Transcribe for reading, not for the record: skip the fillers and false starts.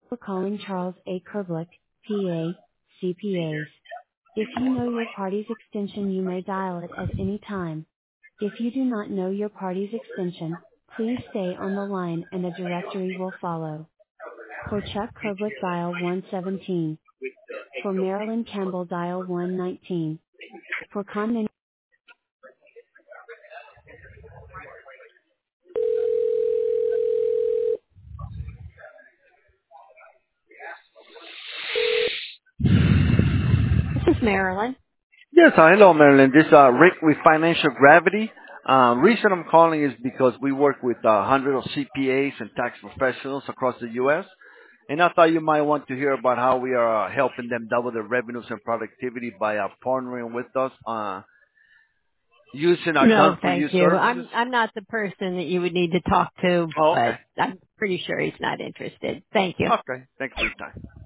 For calling Charles A. Kerblick, PA, CPAs. If you know your party's extension, you may dial it at any time. If you do not know your party's extension, please stay on the line and a directory will follow. For Chuck Kerblick, dial 117. For Marilyn Campbell, dial 119. For Con. This is Marilyn. Yes, hello, Marilyn. This is Rick with Financial Gravity. Reason I'm calling is because we work with hundreds of CPAs and tax professionals across the U.S., and I thought you might want to hear about how we are helping them double their revenues and productivity by partnering with us, using our No, done-for-you thank you. services. I'm not the person that you would need to talk to, Oh, but okay. I'm pretty sure he's not interested. Thank you. Okay. Thanks for your time.